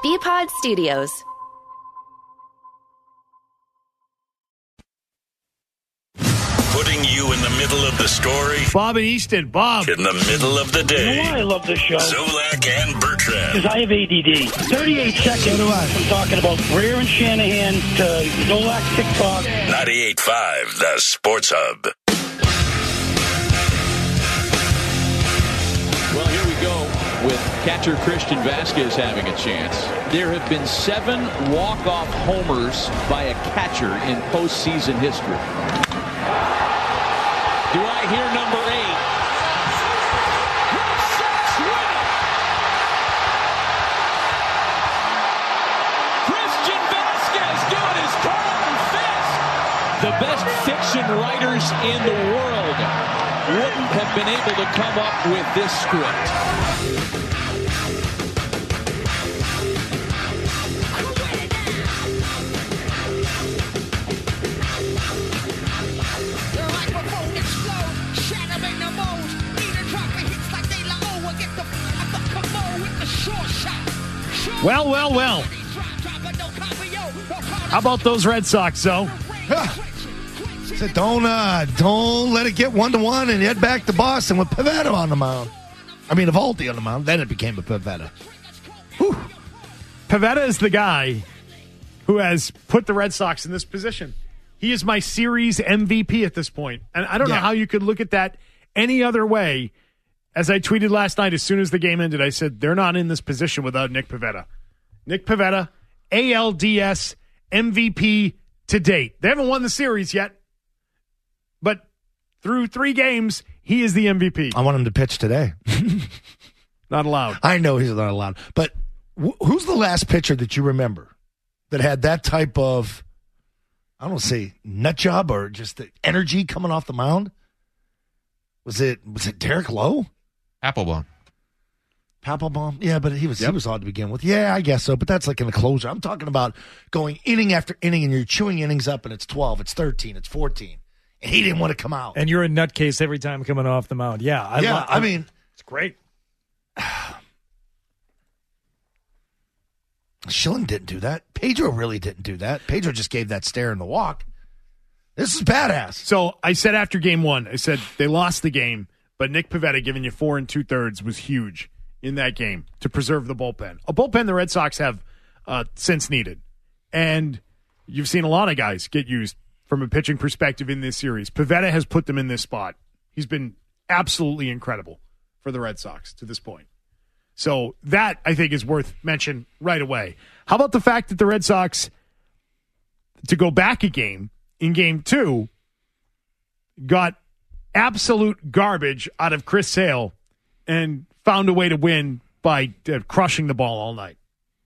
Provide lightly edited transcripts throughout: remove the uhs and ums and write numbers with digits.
BPod Studios. Putting you in the middle of the story. Bob and Easton. Bob. In the middle of the day. You know why I love this show? Zolak and Bertrand. Because I have ADD. 38 seconds. So do I. I'm talking about Greer and Shanahan to Zolak TikTok. 98.5, the Sports Hub. Well, here we go with catcher Christian Vasquez having a chance. There have been 7 walk-off homers by a catcher in postseason history. Do I hear number 8? Christian Vasquez doing his Carlton fist. The best fiction writers in the world wouldn't have been able to come up with this script. Well. How about those Red Sox, though? So don't let it get 1-1 and head back to Boston with Pivetta on the mound. I mean, Eovaldi on the mound. Then it became a Pivetta. Whew. Pivetta is the guy who has put the Red Sox in this position. He is my series MVP at this point. And I don't know how you could look at that any other way. As I tweeted last night, as soon as the game ended, I said, they're not in this position without Nick Pivetta. Nick Pivetta, ALDS MVP to date. They haven't won the series yet, but through 3 games, he is the MVP. I want him to pitch today. Not allowed. I know he's not allowed. But who's the last pitcher that you remember that had that type of, I don't say nut job or just the energy coming off the mound? Was it Derek Lowe? Applebaum. Yeah, but he was odd to begin with. Yeah, I guess so, but that's like in the closer. I'm talking about going inning after inning and you're chewing innings up and it's 12, it's 13, it's 14. And he didn't want to come out. And you're a nutcase every time coming off the mound. Yeah. I mean, it's great. Schilling didn't do that. Pedro really didn't do that. Pedro just gave that stare in the walk. This is badass. So I said after game 1, I said they lost the game, but Nick Pivetta giving you 4 2/3 was huge in that game to preserve the bullpen. A bullpen the Red Sox have since needed. And you've seen a lot of guys get used from a pitching perspective in this series. Pivetta has put them in this spot. He's been absolutely incredible for the Red Sox to this point. So that, I think, is worth mention right away. How about the fact that the Red Sox, to go back a game, in game 2, got absolute garbage out of Chris Sale and found a way to win by crushing the ball all night.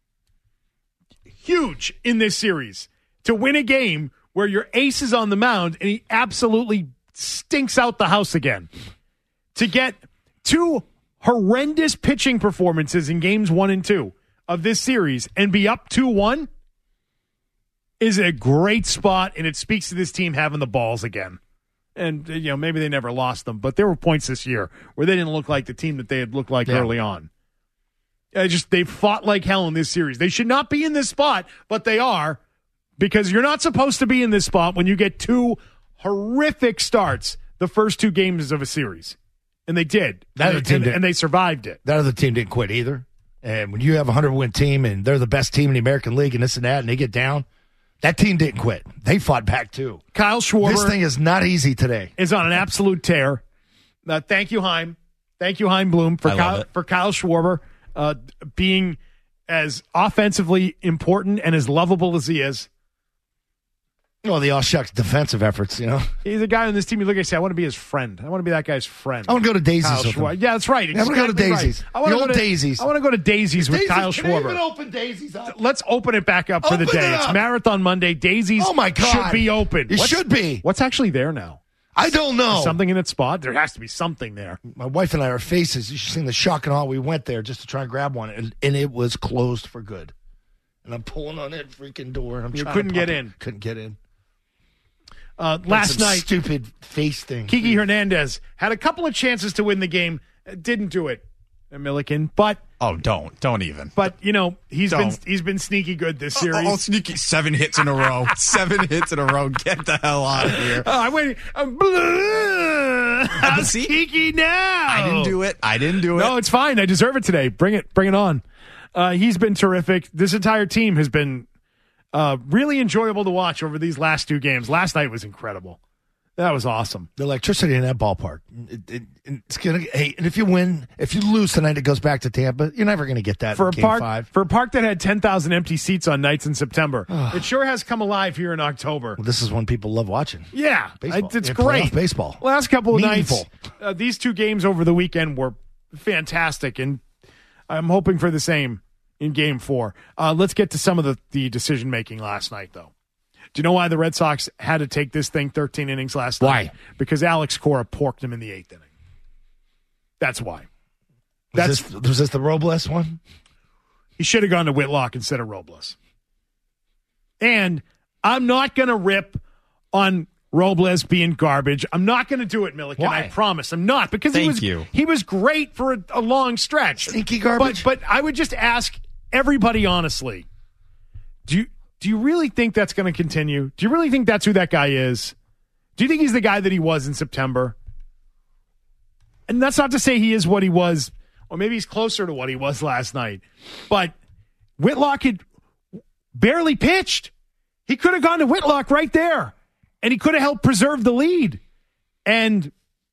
Huge in this series to win a game where your ace is on the mound and he absolutely stinks out the house again. To get 2 horrendous pitching performances in games 1 and 2 of this series and be up 2-1 is a great spot, and it speaks to this team having the balls again. And, maybe they never lost them, but there were points this year where they didn't look like the team that they had looked like early on. They fought like hell in this series. They should not be in this spot, but they are, because you're not supposed to be in this spot when you get 2 horrific starts the first 2 games of a series. And they did. And they survived it. That other team didn't quit either. And when you have a 100-win team and they're the best team in the American League and this and that, and they get down, that team didn't quit. They fought back too. Kyle Schwarber. This thing is not easy today. Is on an absolute tear. Thank you, Chaim. Thank you, Chaim Bloom, for Kyle Schwarber being as offensively important and as lovable as he is. Well, the all-shucks defensive efforts, He's a guy on this team you look at and say, I want to be his friend. I want to be that guy's friend. I want to go to Daisy's with him. Yeah, that's right. I want to go to Daisy's. Right. I want to go to Daisy's. I want to go to Daisy's with Kyle Schwarber. Can we even open Daisy's up? Let's open it back up for the day. It's Marathon Monday. Daisy's should be open. It should be. What's actually there now? I don't know. Is something in its spot? There has to be something there. My wife and I, our faces, you should see the shock and awe. We went there just to try and grab one, and it was closed for good. And I'm pulling on that freaking door. And you couldn't get in. Couldn't get in. Last night, stupid face thing. Kiki Hernandez had a couple of chances to win the game, didn't do it. Milliken, but don't even. But he's been sneaky good this series. Sneaky 7 hits in a row. 7 hits in a row. Get the hell out of here. I'm sneaky now. I didn't do it. No, it's fine. I deserve it today. Bring it on. He's been terrific. This entire team has been really enjoyable to watch over these last 2 games. Last night was incredible. That was awesome. The electricity in that ballpark. It's gonna. Hey, and if you lose tonight, it goes back to Tampa. You're never going to get that for in a Game park 5. For a park that had 10,000 empty seats on nights in September. It sure has come alive here in October. Well, this is when people love watching. Yeah, baseball. It's great. Baseball. Last couple of Meaningful. nights, these 2 games over the weekend were fantastic, and I'm hoping for the same in Game 4. Let's get to some of the decision making last night, though. Do you know why the Red Sox had to take this thing 13 innings last night? Why? Because Alex Cora porked him in the 8th inning. That's why. Was this the Robles one? He should have gone to Whitlock instead of Robles. And I'm not going to rip on Robles being garbage. I'm not going to do it, Milliken. Why? I promise. I'm not. Because he was great for a long stretch. Sneaky garbage. But I would just ask everybody honestly, do you really think that's going to continue? Do you really think that's who that guy is? Do you think he's the guy that he was in September? And that's not to say he is what he was, or maybe he's closer to what he was last night. But Whitlock had barely pitched. He could have gone to Whitlock right there, and he could have helped preserve the lead. And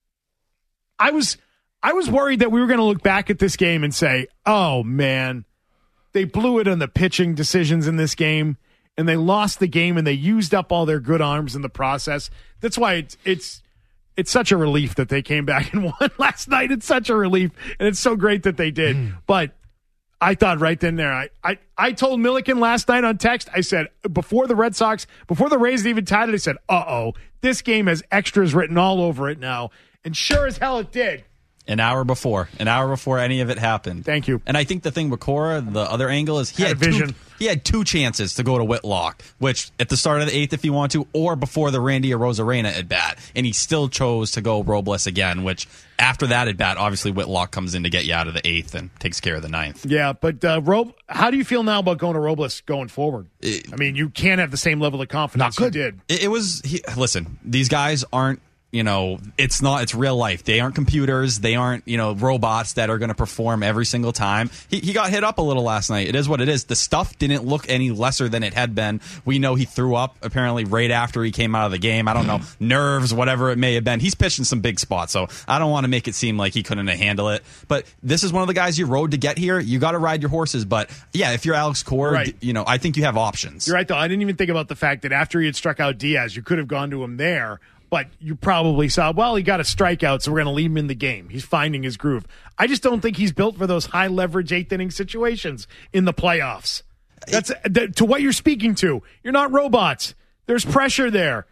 I was worried that we were going to look back at this game and say, oh, man, they blew it on the pitching decisions in this game. And they lost the game, and they used up all their good arms in the process. That's why it's such a relief that they came back and won last night. It's such a relief, and it's so great that they did. But I thought right then there, I told Milliken last night on text, I said, before the Rays even tied it, I said, this game has extras written all over it now. And sure as hell it did. An hour before any of it happened. Thank you. And I think the thing with Cora, the other angle is he had 2 chances to go to Whitlock, which at the start of the 8th if you want to, or before the Randy Arozarena at bat, and he still chose to go Robles again, which after that at bat, obviously Whitlock comes in to get you out of the 8th and takes care of the 9th. Yeah, but how do you feel now about going to Robles going forward? You can't have the same level of confidence you did. Listen, these guys aren't, it's real life. They aren't computers. They aren't, robots that are going to perform every single time. He got hit up a little last night. It is what it is. The stuff didn't look any lesser than it had been. We know he threw up apparently right after he came out of the game. I don't know, nerves, whatever it may have been. He's pitched in some big spots, so I don't want to make it seem like he couldn't handle it. But this is one of the guys you rode to get here. You got to ride your horses. But yeah, if you're Alex Cora, right. I think you have options. You're right, though. I didn't even think about the fact that after he had struck out Diaz, you could have gone to him there. But you probably saw, he got a strikeout, so we're going to leave him in the game. He's finding his groove. I just don't think he's built for those high-leverage 8th-inning situations in the playoffs. That's to what you're speaking to. You're not robots. There's pressure there.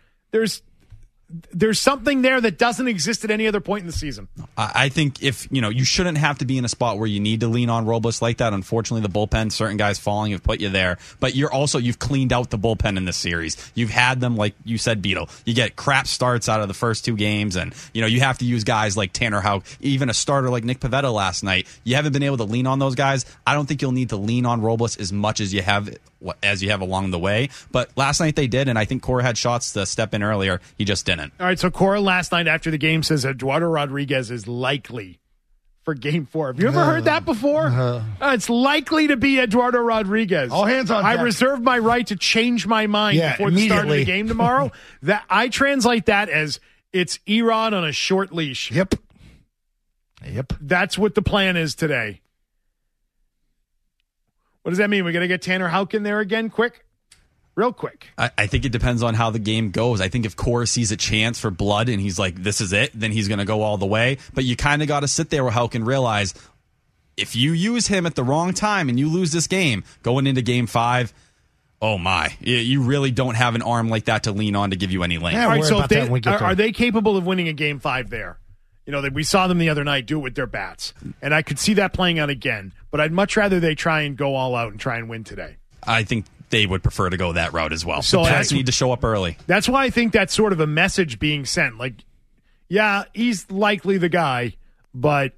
There's something there that doesn't exist at any other point in the season. I think if, you shouldn't have to be in a spot where you need to lean on Robles like that. Unfortunately, the bullpen, certain guys falling have put you there. But you've cleaned out the bullpen in this series. You've had them, like you said, Beetle. You get crap starts out of the first 2 games, and, you have to use guys like Tanner Houck, even a starter like Nick Pivetta last night. You haven't been able to lean on those guys. I don't think you'll need to lean on Robles as much as you have along the way. But last night they did, and I think Cora had shots to step in earlier. He just didn't. All right, so Cora last night after the game says Eduardo Rodriguez is likely for Game 4. Have you ever heard that before? It's likely to be Eduardo Rodriguez. All hands on deck. I reserve my right to change my mind before the start of the game tomorrow. That I translate that as it's Erod on a short leash. Yep. That's what the plan is today. What does that mean? We're going to get Tanner Houck in there again quick? Real quick. I think it depends on how the game goes. I think if Cora sees a chance for blood and he's like, this is it, then he's going to go all the way. But you kind of got to sit there with Houck and realize if you use him at the wrong time and you lose this game going into Game 5, oh my, you really don't have an arm like that to lean on to give you any length. Yeah, all right, so are they capable of winning a Game 5 there? We saw them the other night do it with their bats. And I could see that playing out again. But I'd much rather they try and go all out and try and win today. I think they would prefer to go that route as well. So the Pats need to show up early. That's why I think that's sort of a message being sent. Like, yeah, he's likely the guy, but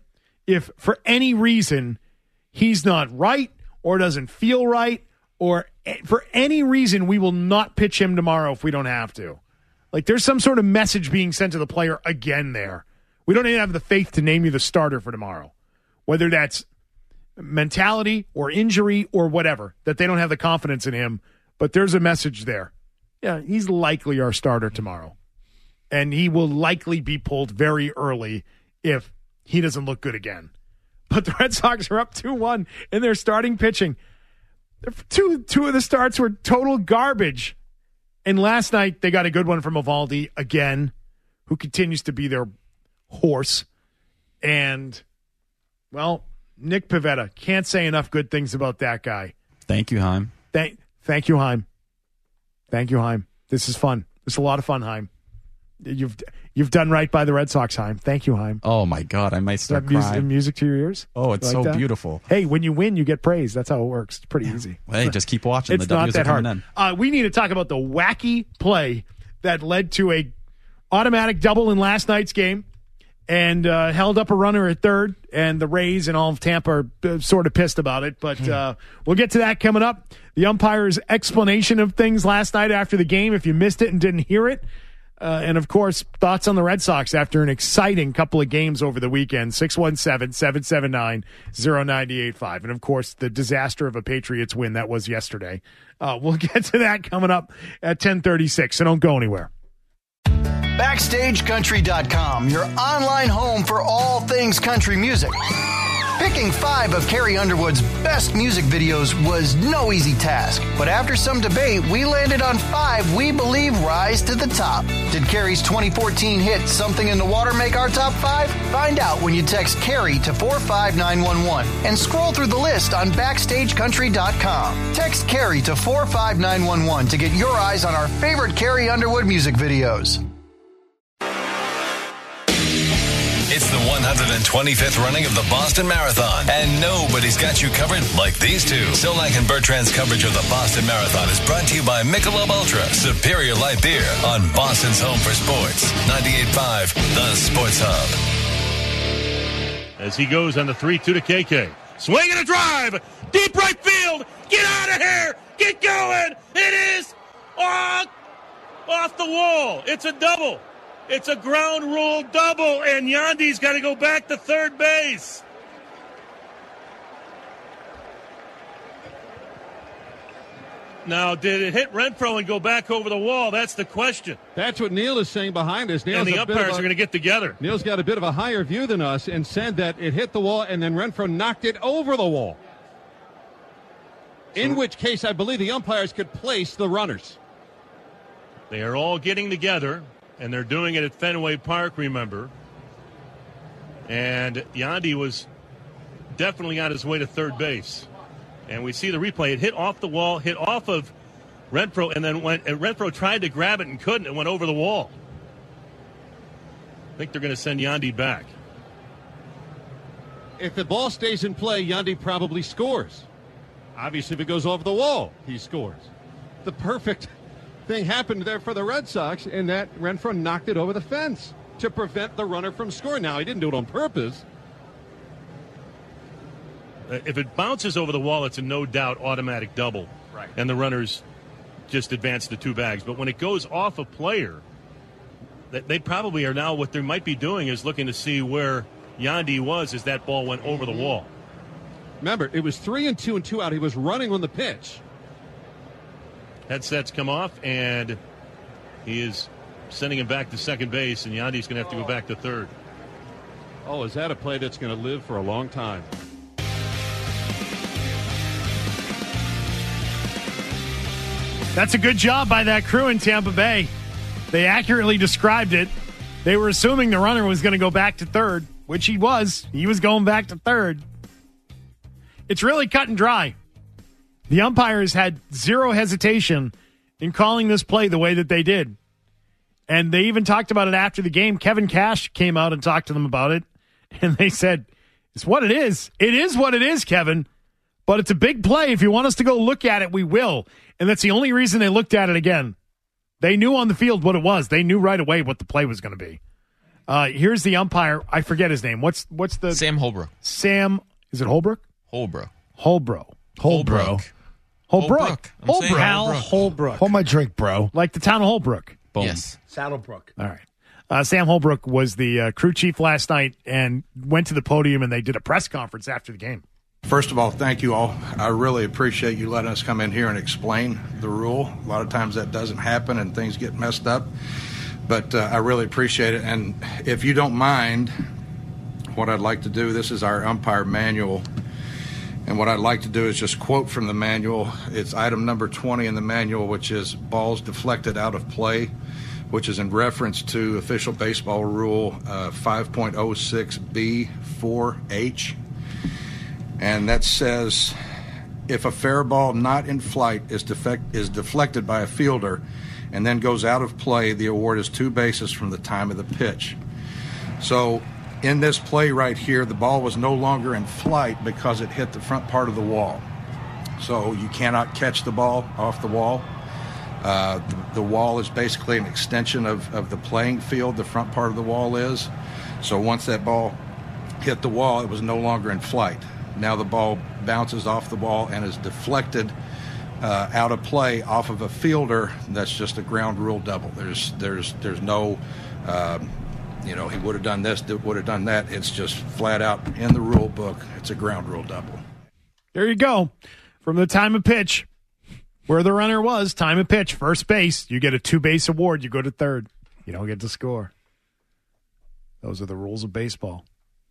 if for any reason he's not right or doesn't feel right or for any reason we will not pitch him tomorrow if we don't have to. Like there's some sort of message being sent to the player again there. We don't even have the faith to name you the starter for tomorrow. Whether that's mentality or injury or whatever, that they don't have the confidence in him, but there's a message there. Yeah, he's likely our starter tomorrow. And he will likely be pulled very early if he doesn't look good again. But the Red Sox are up 2-1 in their starting pitching. Two of the starts were total garbage. And last night they got a good one from Eovaldi again, who continues to be their horse. And, well, Nick Pivetta, can't say enough good things about that guy. Thank you, Heim. Thank you, Heim. Thank you, Heim. This is fun. This is a lot of fun, Heim. You've done right by the Red Sox, Heim. Thank you, Heim. Oh, my God. I might start crying. Music to your ears? Oh, it's so beautiful. Hey, when you win, you get praise. That's how it works. It's pretty easy. Hey, just keep watching. It's the not W's that are coming hard. in. We need to talk about the wacky play that led to a automatic double in last night's game and held up a runner at third, and the Rays and all of Tampa are sort of pissed about it. But we'll get to that coming up. The umpire's explanation of things last night after the game, if you missed it and didn't hear it. And, of course, thoughts on the Red Sox after an exciting couple of games over the weekend, 617-779-0985. And, of course, the disaster of a Patriots win that was yesterday. We'll get to that coming up at 10:36, so don't go anywhere. BackstageCountry.com, your online home for all things country music. Picking 5 of Carrie Underwood's best music videos was no easy task, but after some debate, we landed on 5 we believe rise to the top. Did Carrie's 2014 hit Something in the Water make our top 5? Find out when you text Carrie to 45911 and scroll through the list on BackstageCountry.com. Text Carrie to 45911 to get your eyes on our favorite Carrie Underwood music videos. It's the 125th running of the Boston Marathon, and nobody's got you covered like these two. Solak and Bertrand's coverage of the Boston Marathon is brought to you by Michelob Ultra, superior light beer on Boston's home for sports. 98.5, the Sports Hub. As he goes on the 3-2 to KK. Swing and a drive! Deep right field! Get out of here! Get going! It is off the wall! It's a double! It's a ground rule double, and Yandy's got to go back to third base. Now, did it hit Renfroe and go back over the wall? That's the question. That's what Neil is saying behind us. And the umpires are going to get together. Neil's got a bit of a higher view than us and said that it hit the wall and then Renfroe knocked it over the wall. In which case, I believe the umpires could place the runners. They are all getting together. And they're doing it at Fenway Park, remember. And Yandy was definitely on his way to third base. And we see the replay. It hit off the wall, hit off of Renfroe, and then Renfroe tried to grab it and couldn't. It went over the wall. I think they're going to send Yandy back. If the ball stays in play, Yandy probably scores. Obviously, if it goes over the wall, he scores. The perfect thing happened there for the Red Sox in that Renfroe knocked it over the fence to prevent the runner from scoring. Now, he didn't do it on purpose. If it bounces over the wall, it's a no doubt automatic double. Right. And the runners just advance the 2 bags. But when it goes off a player, they probably are now, what they might be doing is looking to see where Yandy was as that ball went over the wall. Remember, it was 3-2 and 2 out. He was running on the pitch. Headsets come off, and he is sending him back to second base, and Yandy's going to have to go back to third. Oh, is that a play that's going to live for a long time? That's a good job by that crew in Tampa Bay. They accurately described it. They were assuming the runner was going to go back to third, which he was. He was going back to third. It's really cut and dry. The umpires had zero hesitation in calling this play the way that they did. And they even talked about it after the game. Kevin Cash came out and talked to them about it. And they said, it's what it is. It is what it is, Kevin. But it's a big play. If you want us to go look at it, we will. And that's the only reason they looked at it again. They knew on the field what it was. They knew right away what the play was going to be. Here's the umpire. I forget his name. What's the Sam Holbrook. Sam? Is it Holbrook? Holbrook. Holbrook. Holbrook. Hal Holbrook. Hold my drink, bro. Like the town of Holbrook. Boom. Yes. Saddlebrook. All right. Sam Holbrook was the crew chief last night and went to the podium and they did a press conference after the game. First of all, thank you all. I really appreciate you letting us come in here and explain the rule. A lot of times that doesn't happen and things get messed up, but I really appreciate it. And if you don't mind, what I'd like to do, this is our umpire manual, and what I'd like to do is just quote from the manual. It's item number 20 in the manual, which is balls deflected out of play, which is in reference to official baseball rule 5.06B4H. And that says, if a fair ball not in flight is deflected by a fielder and then goes out of play, the award is 2 bases from the time of the pitch. So in this play right here, the ball was no longer in flight because it hit the front part of the wall. So you cannot catch the ball off the wall. The wall is basically an extension of the playing field, the front part of the wall is. So once that ball hit the wall, it was no longer in flight. Now the ball bounces off the wall and is deflected out of play off of a fielder. That's just a ground rule double. There's no, he would have done this, would have done that. It's just flat out in the rule book. It's a ground rule double. There you go. From the time of pitch, where the runner was, time of pitch, first base, you get a 2-base award. You go to third. You don't get to score. Those are the rules of baseball.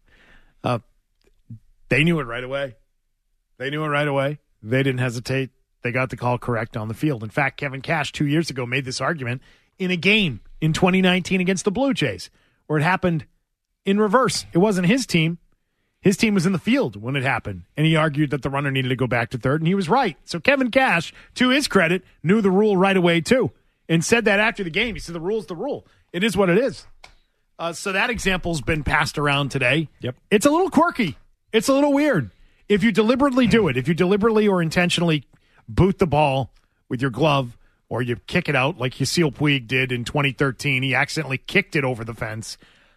They knew it right away. They didn't hesitate. They got the call correct on the field. In fact, Kevin Cash 2 years ago made this argument in a game in 2019 against the Blue Jays, where it happened in reverse. It wasn't his team. His team was in the field when it happened, and he argued that the runner needed to go back to third, and he was right. So Kevin Cash, to his credit, knew the rule right away, too, and said that after the game. He said the rule's the rule. It is what it is. So that example's been passed around today. Yep. It's a little quirky. It's a little weird. If you deliberately do it, if you deliberately or intentionally boot the ball with your glove or you kick it out like Yasiel Puig did in 2013, he accidentally kicked it over the fence.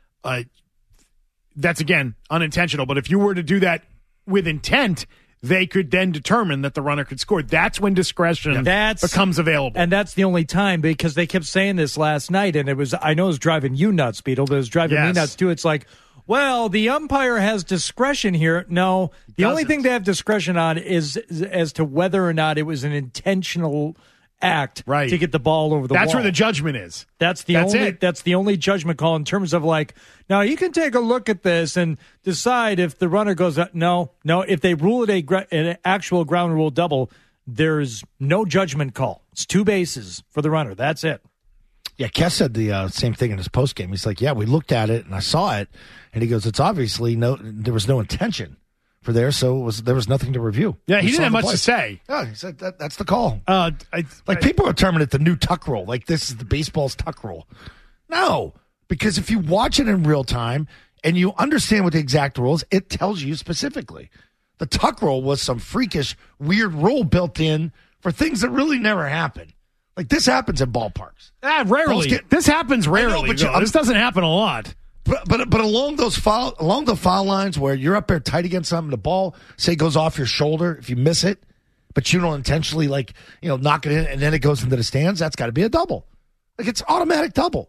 That's, again, unintentional. But if you were to do that with intent, they could then determine that the runner could score. That's when discretion becomes available. And that's the only time, because they kept saying this last night, and I know it was driving you nuts, Beetle, but it was driving me nuts too. It's like, well, the umpire has discretion here. No, the only thing they have discretion on is as to whether or not it was an intentional act to get the ball over the wall. That's where the judgment is. That's the only judgment call in terms of like, now you can take a look at this and decide if the runner goes up. No, if they rule it an actual ground rule double, there's no judgment call. It's 2 bases for the runner. That's it. Yeah, Kes said the same thing in his postgame. He's like, yeah, we looked at it and I saw it, and he goes, it's obviously there was no intention for there, so there was nothing to review. Yeah, he didn't have much to say. Yeah, he said that's the call. People are terming it the new tuck rule, like this is the baseball's tuck rule. No, because if you watch it in real time and you understand what the exact rules, it tells you specifically. The tuck rule was some freakish, weird rule built in for things that really never happen. Like, this happens in ballparks. Rarely. This happens rarely. This doesn't happen a lot. But along the foul lines where you're up there tight against something, the ball, say, goes off your shoulder, if you miss it, but you don't intentionally, knock it in, and then it goes into the stands, that's got to be a double. Like, it's automatic double.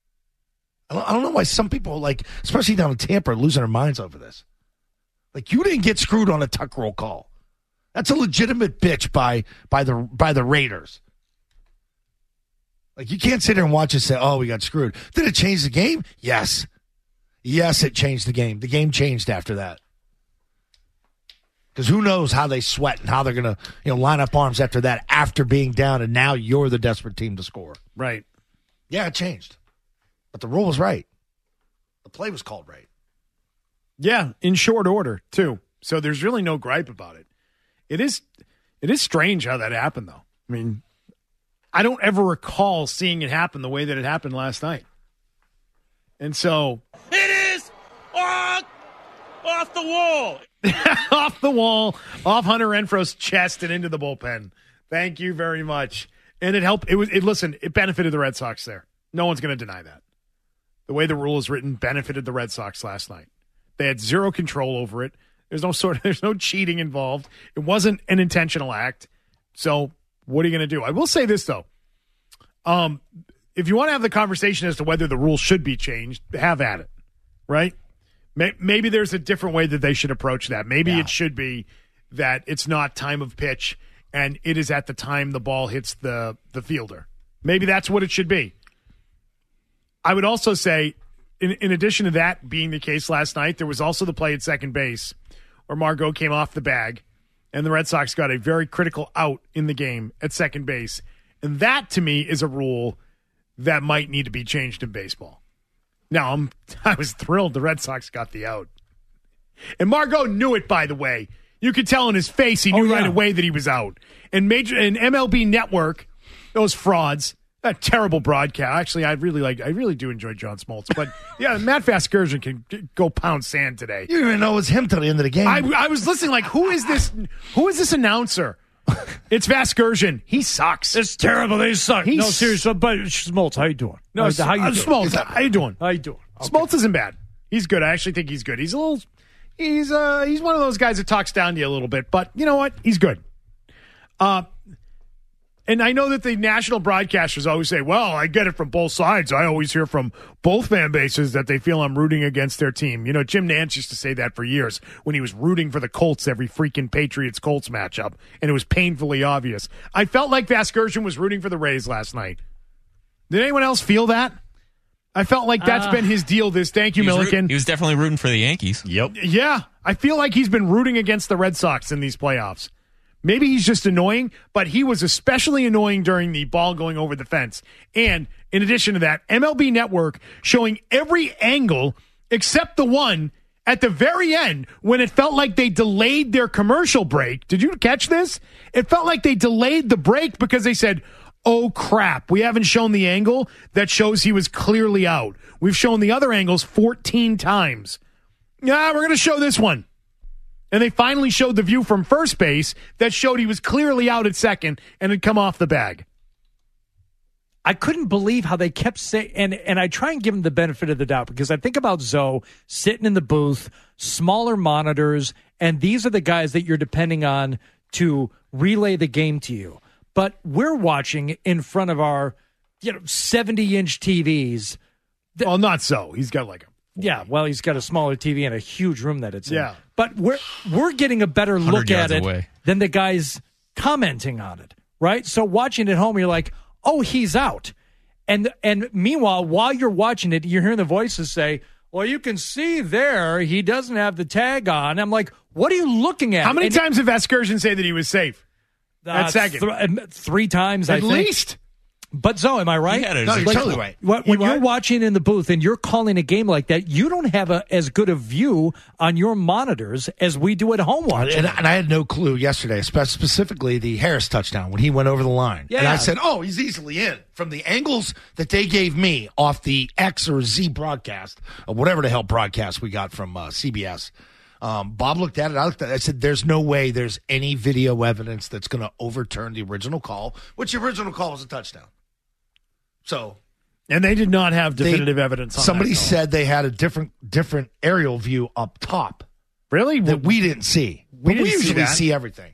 I don't know why some people, especially down in Tampa, are losing their minds over this. Like, you didn't get screwed on a tuck roll call. That's a legitimate bitch by the Raiders. Like, you can't sit there and watch and say, oh, we got screwed. Did it change the game? Yes. Yes, it changed the game. The game changed after that. Because who knows how they sweat and how they're going to line up arms after that, after being down, and now you're the desperate team to score. Right. Yeah, it changed. But the rule was right. The play was called right. Yeah, in short order, too. So there's really no gripe about it. It is strange how that happened, though. I mean, I don't ever recall seeing it happen the way that it happened last night. And so... It is off the wall. Off the wall, off Hunter Renfro's chest and into the bullpen. Thank you very much. And it helped. Listen, it benefited the Red Sox there. No one's going to deny that. the way the rule is written, benefited the Red Sox last night. They had zero control over it. There's no cheating involved. It wasn't an intentional act. So what are you going to do? I will say this, though. If you want to have the conversation as to whether the rule should be changed, have at it, right? Maybe there's a different way that they should approach that. Maybe it should be that it's not time of pitch and it is at the time the ball hits the fielder. Maybe that's what it should be. I would also say, in addition to that being the case last night, there was also the play at second base where Margot came off the bag, and the Red Sox got a very critical out in the game at second base. And that, to me, is a rule that might need to be changed in baseball. Now, I was thrilled the Red Sox got the out. And Margot knew it, by the way. You could tell in his face he knew right away that he was out. And MLB Network, those frauds, that terrible broadcast. Actually, I really do enjoy John Smoltz. But, yeah, Matt Vasgersian can go pound sand today. You didn't even know it was him till the end of the game. I was listening like, who is this announcer? It's Vasgersian. He sucks. It's terrible. They suck. No, seriously. But Smoltz, how you doing? No, how you doing? Smoltz, how you doing? How you doing? Okay. Smoltz isn't bad. He's good. I actually think he's good. He's one of those guys that talks down to you a little bit, but you know what? He's good. And I know that the national broadcasters always say, well, I get it from both sides. I always hear from both fan bases that they feel I'm rooting against their team. You know, Jim Nantz used to say that for years when he was rooting for the Colts every freaking Patriots-Colts matchup, and it was painfully obvious. I felt like Vasgersian was rooting for the Rays last night. Did anyone else feel that? I felt like that's been his deal Thank you, Milliken. He was definitely rooting for the Yankees. Yep. Yeah, I feel like he's been rooting against the Red Sox in these playoffs. Maybe he's just annoying, but he was especially annoying during the ball going over the fence. And in addition to that, MLB Network showing every angle except the one at the very end when it felt like they delayed their commercial break. Did you catch this? It felt like they delayed the break because they said, oh, crap, we haven't shown the angle that shows he was clearly out. We've shown the other angles 14 times. Yeah, we're going to show this one. And they finally showed the view from first base that showed he was clearly out at second and had come off the bag. I couldn't believe how they kept saying, and I try and give him the benefit of the doubt because I think about Zoe sitting in the booth, smaller monitors, and these are the guys that you're depending on to relay the game to you. But we're watching in front of our 70-inch TVs. Well, not so. He's got like a... Yeah, well, he's got a smaller TV and a huge room that it's in. But we're getting a better look at it than the guys commenting on it, right? So watching it at home, you're like, oh, he's out. And meanwhile, while you're watching it, you're hearing the voices say, well, you can see there he doesn't have the tag on. I'm like, what are you looking at? How many times did Vasgersian say that he was safe? At second. 3 times, I think. At least. But Zoe, am I right? No, you're totally right. When you're watching in the booth and you're calling a game like that, you don't have as good a view on your monitors as we do at home watching. And I had no clue yesterday, specifically the Harris touchdown when he went over the line. Yeah. And I said, oh, he's easily in. From the angles that they gave me off the X or Z broadcast, or whatever the hell broadcast we got from CBS, Bob looked at it. I looked at it. I said, there's no way there's any video evidence that's going to overturn the original call, which the original call was a touchdown. So, and they did not have definitive evidence on somebody that said they had a different aerial view up top. Really? That we didn't see. We usually see see everything.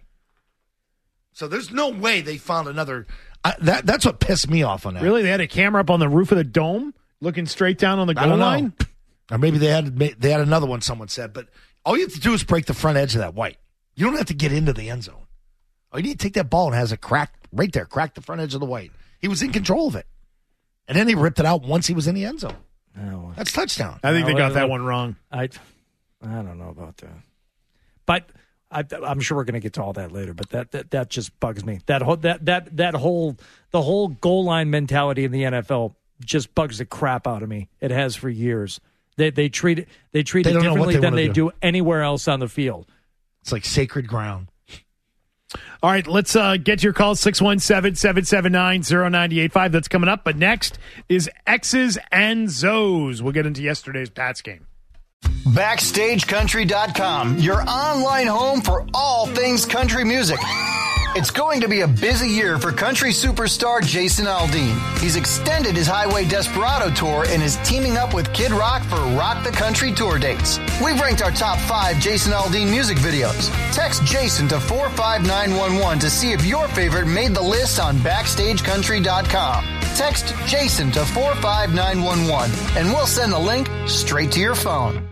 So there's no way they found another. That's what pissed me off on that. Really? They had a camera up on the roof of the dome looking straight down on the goal line? Or maybe they had another one someone said. But all you have to do is break the front edge of that white. You don't have to get into the end zone. All you need to take that ball and has it cracked right there. Crack the front edge of the white. He was in control of it. And then they ripped it out once he was in the end zone. Oh, that's touchdown. I think they got that one wrong. I don't know about that. But I'm sure we're going to get to all that later. But that just bugs me. The whole goal line mentality in the NFL just bugs the crap out of me. It has for years. They treat it differently than they do anywhere else on the field. It's like sacred ground. All right, let's get your call, 617-779-0985. That's coming up. But next is X's and Zoes. We'll get into yesterday's Pats game. BackstageCountry.com, your online home for all things country music. It's going to be a busy year for country superstar Jason Aldean. He's extended his Highway Desperado tour and is teaming up with Kid Rock for Rock the Country tour dates. We've ranked our top 5 Jason Aldean music videos. Text Jason to 45911 to see if your favorite made the list on BackstageCountry.com. Text Jason to 45911 and we'll send the link straight to your phone.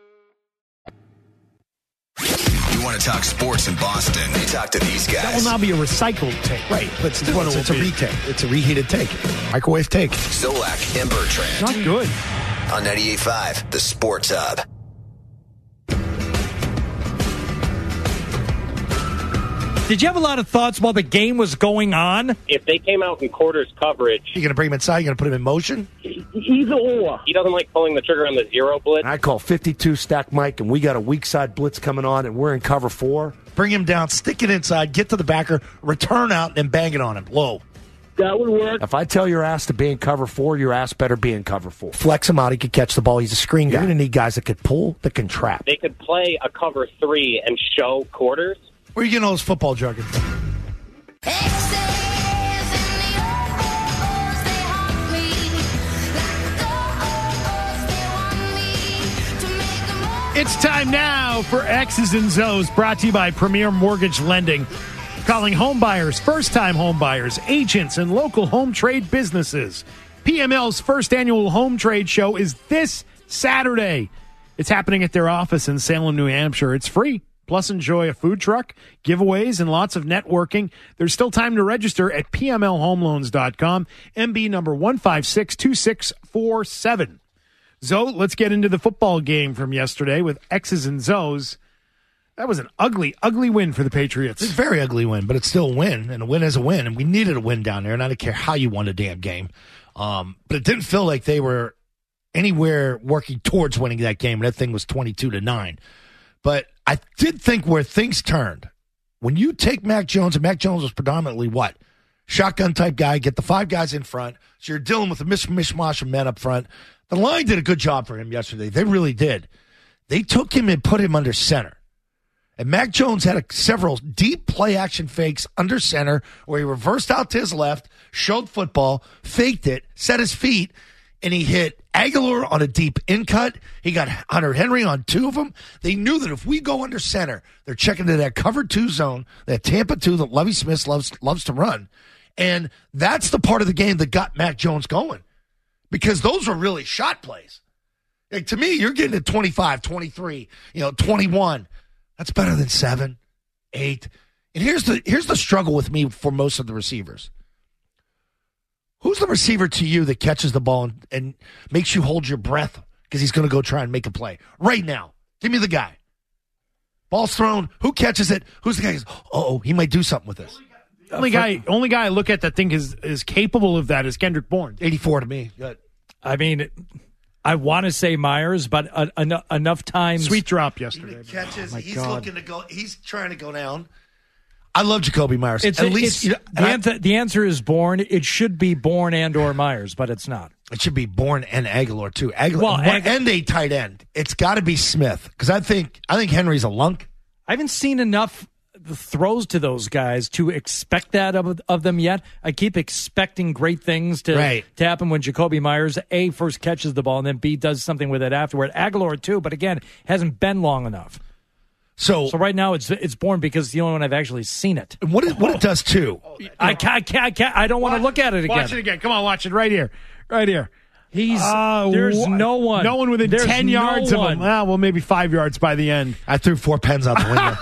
You want to talk sports in Boston? You talk to these guys. That will now be a recycled take. Right, but it's a retake. It's a reheated take. Microwave take. Zolak and Bertrand. Not good. On 98.5, the Sports Hub. Did you have a lot of thoughts while the game was going on? If they came out in quarters coverage... You're going to bring him inside? You're going to put him in motion? Either or. He doesn't like pulling the trigger on the zero blitz. I call 52 stack Mike, and we got a weak side blitz coming on, and we're in cover 4. Bring him down, stick it inside, get to the backer, return out, and bang it on him. Low. That would work. If I tell your ass to be in cover 4, your ass better be in cover 4. Flex him out. He could catch the ball. He's a screen guy. You're going to need guys that could pull, that can trap. They could play a cover 3 and show quarters. Where are you getting all this football jargon from? It's time now for X's and Zo's, brought to you by Premier Mortgage Lending. Calling home buyers, first-time home buyers, agents, and local home trade businesses. PML's first annual home trade show is this Saturday. It's happening at their office in Salem, New Hampshire. It's free. Plus, enjoy a food truck, giveaways, and lots of networking. There's still time to register at PMLHomeLoans.com, MB number 1562647. Zoe, let's get into the football game from yesterday with X's and Zo's. That was an ugly, ugly win for the Patriots. It's a very ugly win, but it's still a win, and a win is a win, and we needed a win down there, and I don't care how you won a damn game. But it didn't feel like they were anywhere working towards winning that game. That thing was 22-9. But I did think where things turned, when you take Mac Jones, and Mac Jones was predominantly what? Shotgun type guy, get the 5 guys in front, so you're dealing with a mishmash of men up front. The line did a good job for him yesterday. They really did. They took him and put him under center. And Mac Jones had several deep play action fakes under center where he reversed out to his left, showed football, faked it, set his feet, and he hit Aguilar on a deep in cut. He got Hunter Henry on 2 of them. They knew that if we go under center, they're checking to that cover 2 zone, that Tampa 2 that Lovie Smith loves to run. And that's the part of the game that got Mac Jones going. Because those are really shot plays. Like, to me, you're getting at 25, 23, 21. That's better than 7, 8. And here's the struggle with me for most of the receivers. Who's the receiver to you that catches the ball and makes you hold your breath because he's going to go try and make a play? Right now. Give me the guy. Ball's thrown. Who catches it? Who's the guy who goes, he might do something with this? Only guy I look at that think is capable of that is Kendrick Bourne. 84 to me. Good. I mean, I want to say Myers, but enough times. Sweet drop yesterday. He catches. He's looking to go. He's trying to go down. I love Jacoby Myers. The answer is Bourne. It should be Bourne and or Myers, but it's not. It should be Bourne and Aguilar too. And a tight end. It's got to be Smith because I think Henry's a lunk. I haven't seen enough throws to those guys to expect that of them yet. I keep expecting great things to happen when Jacoby Myers A, first catches the ball and then B, does something with it afterward. Aguilar too, but again, hasn't been long enough. So right now it's Bourne because it's the only one I've actually seen it. What it does too. I don't want to look at it again. Watch it again. Come on, watch it right here. Right here. There's no one. No one within 10 yards of him. Well, maybe 5 yards by the end. I threw 4 pens out the window.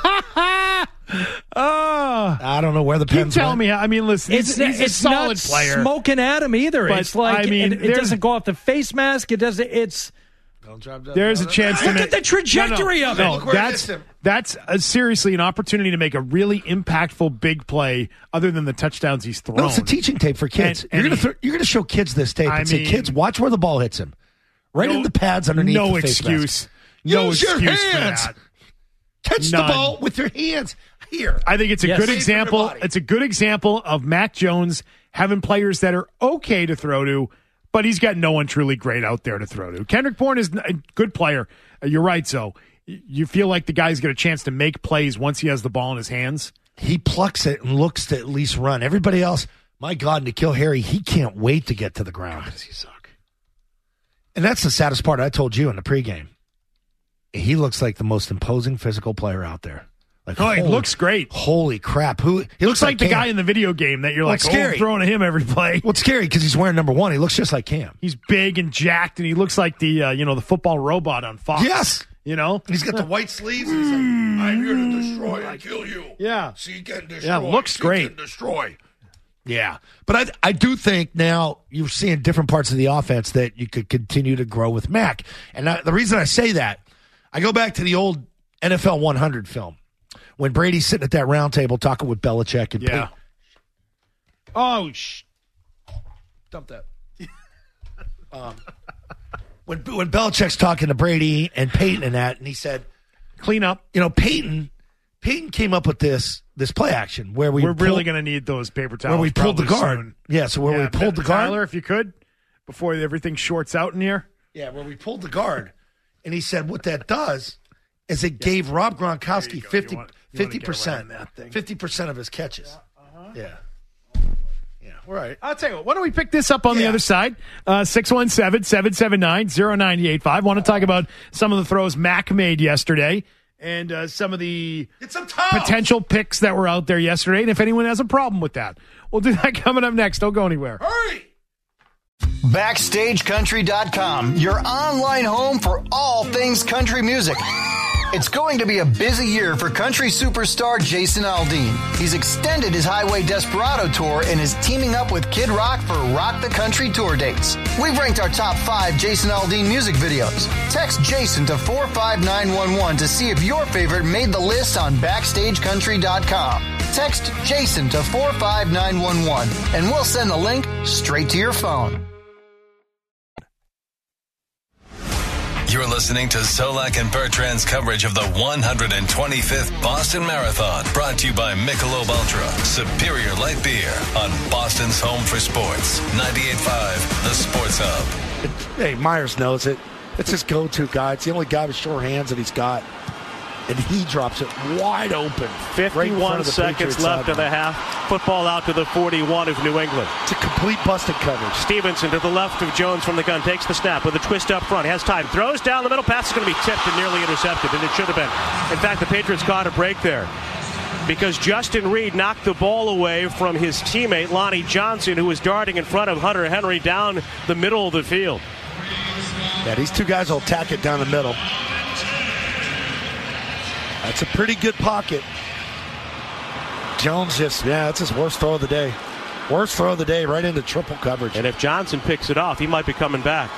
I don't know where the pens Keep telling me. I mean, listen, he's a solid player. Not smoking at him either. But, it's like it doesn't go off the face mask. It doesn't. It's. There's a chance to look at the trajectory of it. No, that's seriously an opportunity to make a really impactful big play other than the touchdowns he's thrown. No, it's a teaching tape for kids. You're going to show kids this tape and say, kids, watch where the ball hits him. In the pads underneath the face mask. Use your hands. Catch the ball with your hands. Here. I think it's a good example. It's a good example of Mac Jones having players that are okay to throw to, but he's got no one truly great out there to throw to. Kendrick Bourne is a good player. You're right, so you feel like the guy's got a chance to make plays once he has the ball in his hands. he plucks it and looks to at least run. Everybody else, my God, N'Keal Harry, he can't wait to get to the ground. God, does he suck? And that's the saddest part I told you in the pregame. He looks like the most imposing physical player out there. Like, he looks great. Holy crap. He looks like the guy in the video game that you're like, scary. I'm throwing at him every play. Well, it's scary because he's wearing number 1. He looks just like Cam. He's big and jacked, and he looks like the the football robot on Fox. Yes. And he's got the white sleeves. And he's like, I'm here to destroy and kill you. Yeah. Seek and destroy. Yeah, looks great. And destroy. Yeah. But I do think now you're seeing different parts of the offense that you could continue to grow with Mac. And the reason I say that, I go back to the old NFL 100 film when Brady's sitting at that round table talking with Belichick and Peyton. Dump that. When Belichick's talking to Brady and Peyton and that, and he said, clean up. Peyton came up with this play action where we're really going to need those paper towels. Where we pulled the guard. Soon. Yeah, so we pulled the guard. Tyler, if you could, before everything shorts out in here. Yeah, where we pulled the guard. And he said what that does is it gave Rob Gronkowski 50% of his catches. Yeah. All right. I'll tell you what. Why don't we pick this up on the other side? 617-779-0985. Want to talk about some of the throws Mac made yesterday and some of the potential picks that were out there yesterday, and if anyone has a problem with that. We'll do that coming up next. Don't go anywhere. Hurry! BackstageCountry.com, your online home for all things country music. It's going to be a busy year for country superstar Jason Aldean. He's extended his Highway Desperado tour and is teaming up with Kid Rock for Rock the Country tour dates. We've ranked our top 5 Jason Aldean music videos. Text Jason to 45911 to see if your favorite made the list on BackstageCountry.com. Text Jason to 45911 and we'll send the link straight to your phone. You're listening to Solak and Bertrand's coverage of the 125th Boston Marathon, brought to you by Michelob Ultra, Superior Light Beer, on Boston's home for sports, 98.5 The Sports Hub. Hey, Myers knows it. It's his go-to guy. It's the only guy with sure hands that he's got. And he drops it wide open. 51 seconds left of the half. Football out to the 41 of New England. It's a complete busted coverage. Stevenson to the left of Jones from the gun. Takes the snap with a twist up front. Has time. Throws down the middle. Pass is going to be tipped and nearly intercepted. And it should have been. In fact, the Patriots caught a break there because Justin Reed knocked the ball away from his teammate, Lonnie Johnson, who was darting in front of Hunter Henry down the middle of the field. Yeah, these two guys will attack it down the middle. That's a pretty good pocket. Jones that's his worst throw of the day. Worst throw of the day, right into triple coverage. And if Johnson picks it off, he might be coming back.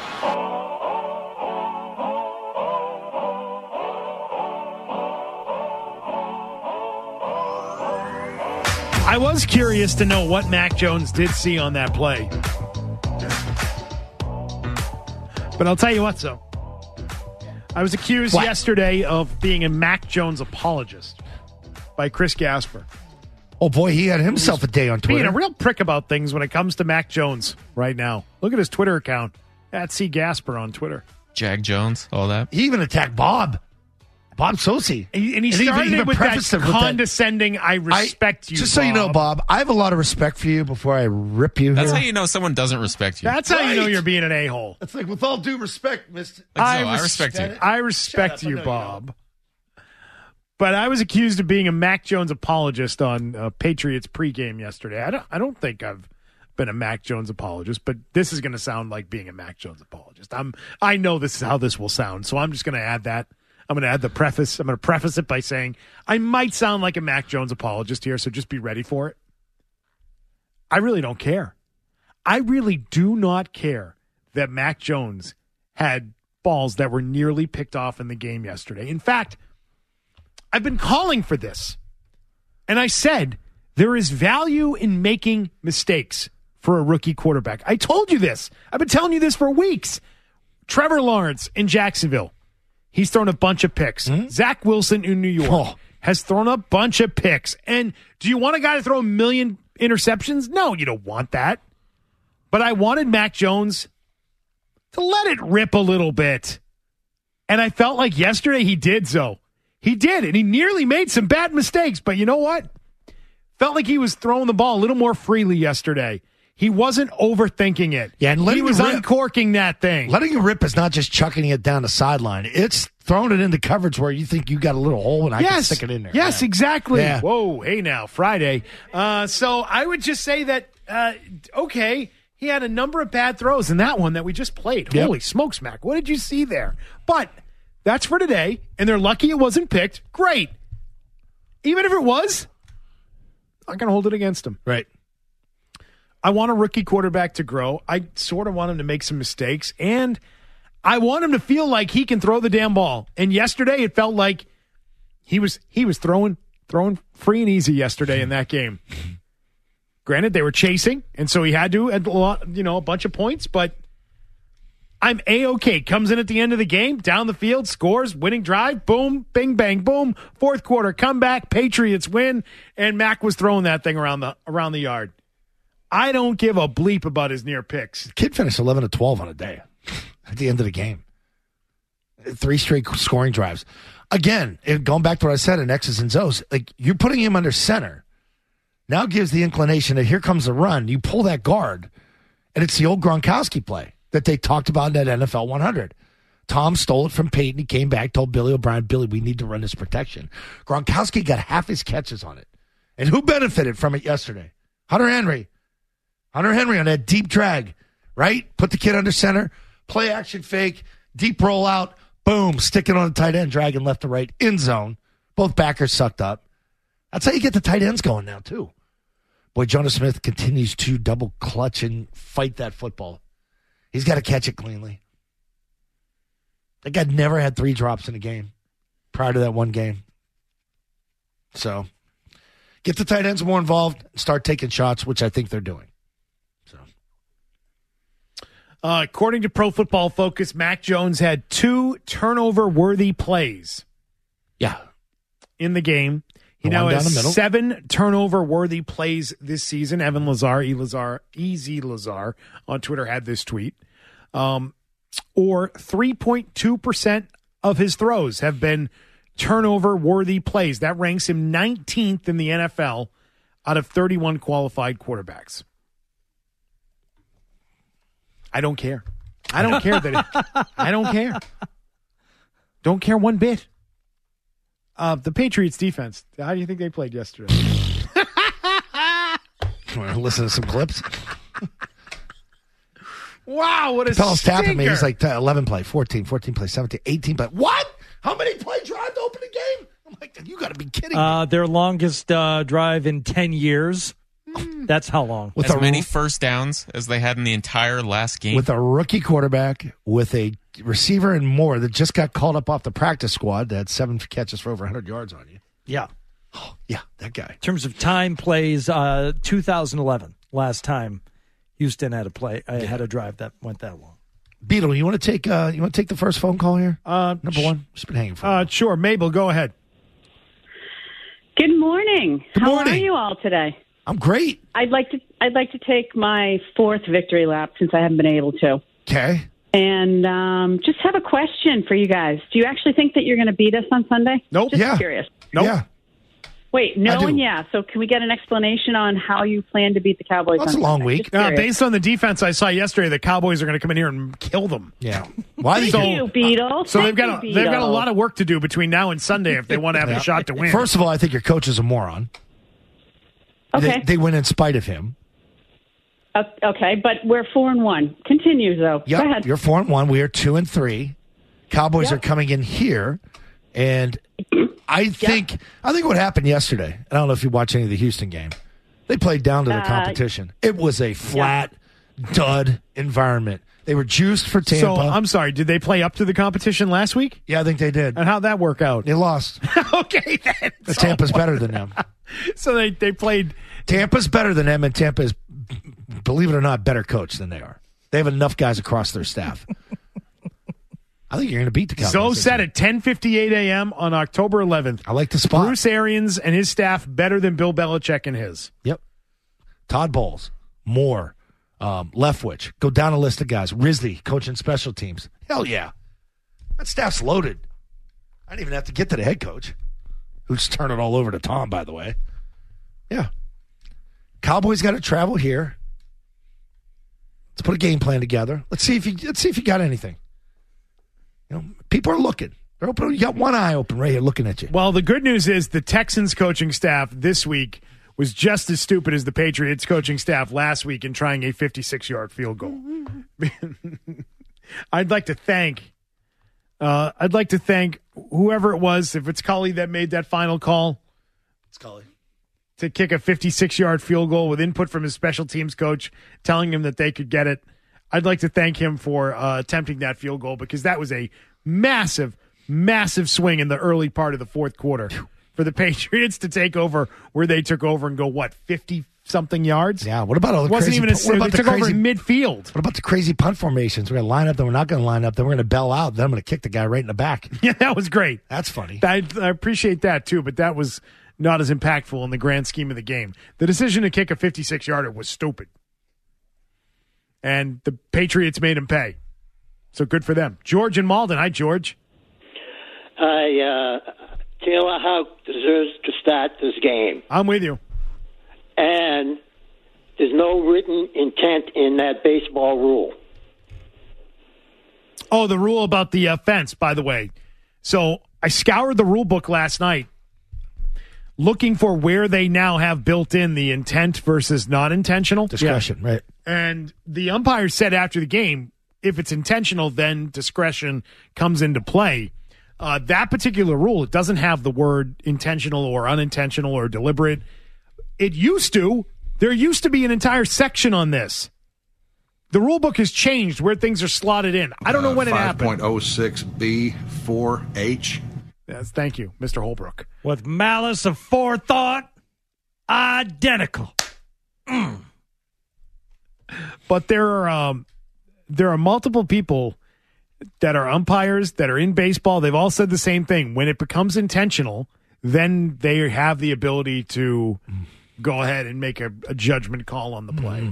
I was curious to know what Mac Jones did see on that play. But I'll tell you what, so. I was accused yesterday of being a Mac Jones apologist by Chris Gasper. Oh, boy, he had himself a day on Twitter. Being a real prick about things when it comes to Mac Jones right now. Look at his Twitter account, @CGasper on Twitter. Jag Jones, all that. He even attacked Bob Sosi. And he started it with that condescending, I respect you, Just Bob. so you know, Bob, I have a lot of respect for you before I rip you That's here. how you know someone doesn't respect you. That's how you know you're being an a-hole. It's like, with all due respect, Mr. I respect you. I respect you, Bob. But I was accused of being a Mac Jones apologist on Patriots pregame yesterday. I don't think I've been a Mac Jones apologist, but this is going to sound like being a Mac Jones apologist. I know this is how this will sound, so I'm just going to add that. I'm going to add the preface. I'm going to preface it by saying I might sound like a Mac Jones apologist here, so just be ready for it. I really don't care. I really do not care that Mac Jones had balls that were nearly picked off in the game yesterday. In fact, I've been calling for this, and I said there is value in making mistakes for a rookie quarterback. I told you this. I've been telling you this for weeks. Trevor Lawrence in Jacksonville. He's thrown a bunch of picks. Zach Wilson in New York has thrown a bunch of picks. And do you want a guy to throw 1 million interceptions? No, you don't want that. But I wanted Mac Jones to let it rip a little bit. And I felt like yesterday he did so. He did, and he nearly made some bad mistakes. But you know what? Felt like he was throwing the ball a little more freely yesterday. He wasn't overthinking it. Yeah, and he was uncorking that thing. Letting it rip is not just chucking it down the sideline. It's throwing it into coverage where you think you got a little hole and I can stick it in there. Yes, exactly. Yeah. Whoa, hey now, Friday. So I would just say that, okay, he had a number of bad throws in that one that we just played. Yep. Holy smokes, Mac. What did you see there? But that's for today, and they're lucky it wasn't picked. Great. Even if it was, I'm going to hold it against him. Right. I want a rookie quarterback to grow. I sort of want him to make some mistakes, and I want him to feel like he can throw the damn ball. And yesterday, it felt like he was throwing free and easy yesterday in that game. Granted, they were chasing, and so he had to add a bunch of points, but I'm A-okay. Comes in at the end of the game, down the field, scores, winning drive, boom, bing, bang, boom. Fourth quarter, comeback, Patriots win, and Mac was throwing that thing around the yard. I don't give a bleep about his near picks. The kid finished 11 to 12 on a day at the end of the game. 3 straight scoring drives. Again, going back to what I said in X's and O's, like you're putting him under center. Now gives the inclination that here comes the run. You pull that guard, and it's the old Gronkowski play that they talked about in that NFL 100. Tom stole it from Peyton. He came back, told Billy O'Brien, Billy, we need to run this protection. Gronkowski got half his catches on it. And who benefited from it yesterday? Hunter Henry. Hunter Henry on that deep drag, right? Put the kid under center, play action fake, deep rollout, boom, stick it on the tight end, dragging left to right, end zone. Both backers sucked up. That's how you get the tight ends going now, too. Boy, Jonas Smith continues to double clutch and fight that football. He's got to catch it cleanly. That guy never had 3 drops in a game prior to that one game. So, get the tight ends more involved and start taking shots, which I think they're doing. According to Pro Football Focus, Mac Jones had 2 turnover-worthy plays. Yeah. In the game. He now has 7 turnover-worthy plays this season. Evan Lazar, Easy Lazar on Twitter had this tweet. Or 3.2% of his throws have been turnover-worthy plays. That ranks him 19th in the NFL out of 31 qualified quarterbacks. I don't care. I don't care I don't care. Don't care one bit. The Patriots defense. How do you think they played yesterday? Listen to some clips. Wow, what a Tell's tapping me. stinker. He's like 11 play, 14 play, 17, 18 play. What? How many play drive to open the game? I'm like, you got to be kidding me. Their longest drive in 10 years. That's how long. With as many first downs as they had in the entire last game. With a rookie quarterback, with a receiver and more that just got called up off the practice squad that had 7 catches for over 100 yards on you. Yeah. Oh, yeah, that guy. In terms of time plays, 2011, last time Houston had a drive that went that long. Beetle, you want to take the first phone call here? Number one. Just been hanging for sure. Mabel, go ahead. Good morning. Good morning. How are you all today? I'm great. I'd like to take my 4th victory lap since I haven't been able to. Okay. And just have a question for you guys. Do you actually think that you're going to beat us on Sunday? Nope. Just curious. Nope. Yeah. Wait, no and yeah. So can we get an explanation on how you plan to beat the Cowboys? That's a long week. Based on the defense I saw yesterday, the Cowboys are going to come in here and kill them. Yeah. Thank you, Beetle. So Thank they've got a lot of work to do between now and Sunday if they want to have a shot to win. First of all, I think your coach is a moron. Okay. They win in spite of him. Okay, but we're 4-1. Continue, though. Yep, Go ahead. You're 4-1. We are 2-3. Cowboys are coming in here, and I think what happened yesterday. I don't know if you watched any of the Houston game. They played down to the competition. It was a flat dud environment. They were juiced for Tampa. So I'm sorry. Did they play up to the competition last week? Yeah, I think they did. And how'd that work out? They lost. Okay, then. Tampa's better than them. So they played. Tampa's better than them, and Tampa is, believe it or not, better coached than they are. They have enough guys across their staff. I think you're going to beat the Cowboys. So set at 10:58 a.m. on October 11th. I like the spot. Bruce Arians and his staff better than Bill Belichick and his. Yep. Todd Bowles, Moore, Leftwich. Go down a list of guys. Risley, coaching special teams. Hell yeah. That staff's loaded. I didn't even have to get to the head coach, who's turned it all over to Tom, by the way. Yeah. Cowboys got to travel here. Let's put a game plan together. Let's see if you got anything. You know, people are looking. They're open. You got one eye open right here looking at you. Well, the good news is the Texans coaching staff this week was just as stupid as the Patriots coaching staff last week in trying a 56-yard field goal. I'd like to thank whoever it was, if it's Cully that made that final call. It's Cully. To kick a 56-yard field goal with input from his special teams coach telling him that they could get it. I'd like to thank him for attempting that field goal because that was a massive, massive swing in the early part of the fourth quarter for the Patriots to take over where they took over and go, 50-something yards? Yeah, what about all the wasn't crazy... Even they took over in midfield. What about the crazy punt formations? We're going to line up, then we're not going to line up, then we're going to bell out, then I'm going to kick the guy right in the back. Yeah, that was great. That's funny. I appreciate that, too, but that was not as impactful in the grand scheme of the game. The decision to kick a 56-yarder was stupid. And the Patriots made him pay. So good for them. George in Malden. Hi, George. Taylor Houck deserves to start this game. I'm with you. And there's no written intent in that baseball rule. Oh, the rule about the fence, by the way. So I scoured the rule book last night looking for where they now have built in the intent versus not intentional. Discretion, right. And the umpire said after the game, if it's intentional, then discretion comes into play. That particular rule, it doesn't have the word intentional or unintentional or deliberate. It used to. There used to be an entire section on this. The rule book has changed where things are slotted in. I don't know when it happened. 5.06B4H. Yes, thank you, Mr. Holbrook. With malice of forethought, identical. But there are multiple people that are umpires that are in baseball. They've all said the same thing. When it becomes intentional, then they have the ability to go ahead and make a judgment call on the play.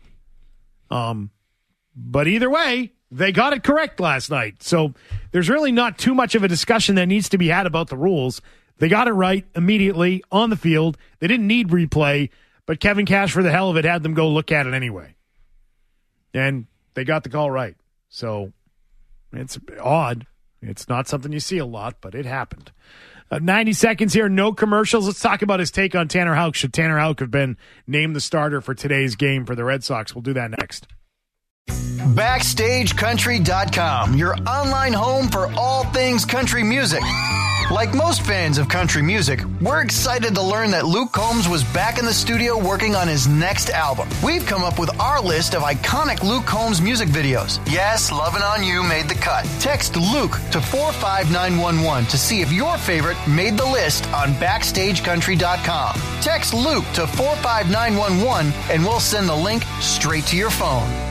But either way, they got it correct last night. So there's really not too much of a discussion that needs to be had about the rules. They got it right immediately on the field. They didn't need replay, but Kevin Cash, for the hell of it, had them go look at it anyway. And they got the call right. So it's odd. It's not something you see a lot, but it happened. 90 seconds here, no commercials. Let's talk about his take on Tanner Houck. Should Tanner Houck have been named the starter for today's game for the Red Sox? We'll do that next. BackstageCountry.com, your online home for all things country music. Like most fans of country music, we're excited to learn that Luke Combs was back in the studio working on his next album. We've come up with our list of iconic Luke Combs music videos. Yes, Lovin' On You made the cut. Text Luke to 45911 to see if your favorite made the list on BackstageCountry.com. Text Luke to 45911 and we'll send the link straight to your phone.